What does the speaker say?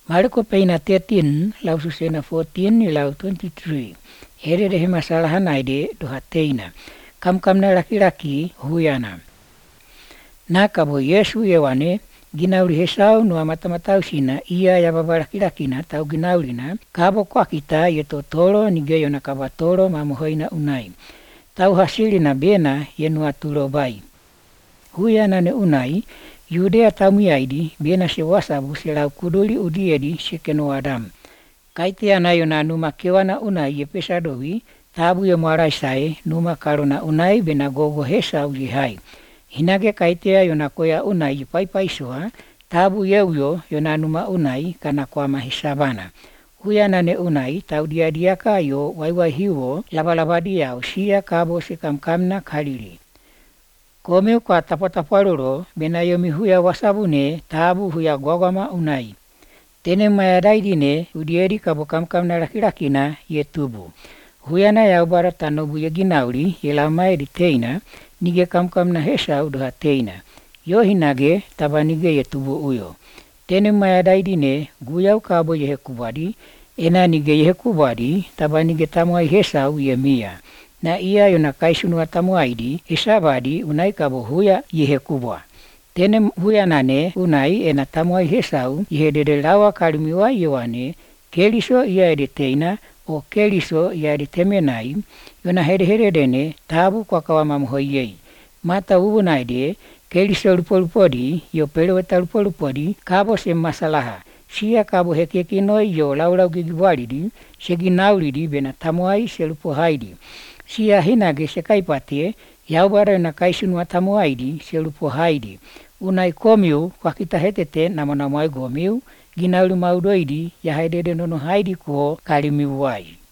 Marko peina 13 lau susena 14 lau 23. Here rehe masalah naide doha teina. Kam na laki-laki huyana. Na kabo Yesu yewane ginauri hesau no mata-matau sina ia ya baba laki-laki na tau ginauri na kabo kwa kita ye totoro nigeyo na kabatoro mamuhoina unai. Tau hasili na bena ye nuatulo bai. Huyana ne unai Yudea tamuyaidi bena se wasabu se lau kuduli udiedi se keno Adam. Kaitea nayo na numa kewana unai ye pesadowi tabu ye muarai sae numa karona unai bena gogo hesa uji hai. Hinage kaitea yona koya unai ye pai soa tabu yeuyo yona numa unai kana kwa mahisabana. Huyana ne unai tau dia ka yo waiwai hiwo labalabadi yao sia kabo se kamkamna kalili. Komeu kwa tapataparoro bena yomi huya wasabune tabu huya gwagwama unai. Tene mayadaidi ne udieri kabo kamkam na laki-laki na ye tubu. Huyana ya ubara tanobu ye ginauri ye lamaedi teina nige kamkam na hesa uduha teina. Yo hinage taba nige ye tubu uyo. Tene mayadaidi ne guyau kabo ye hekubadi ena nige ye hekubadi taba nige tamuai hesa u ye mia. Na ia yona kaisunua tamuaidi isabadi unai kabo huya ye kubwa. Tene huya nane unai ena tamuai hesau ihedede lawa kalimiwa yewane keliso ia editeina o keliso ia editemenai yona heredene tabu kwa kawa mamuhoyei. Mata ubunaide keliso lupolupodi yo peleweta lupolupodi kabo se masalaha. Sia kabo hekekinoi yo laulau gigiwalidi seginaulidi bena tamuai se lupohaidi. Sia hinage se kaipatie yaubara na kaisunua tamuaidi se lupohaidi. Unai komiu kwa kita hetete nama namai gomiu ginaulu maudoidi ya haidede nono haidi kuho kalimiu wai.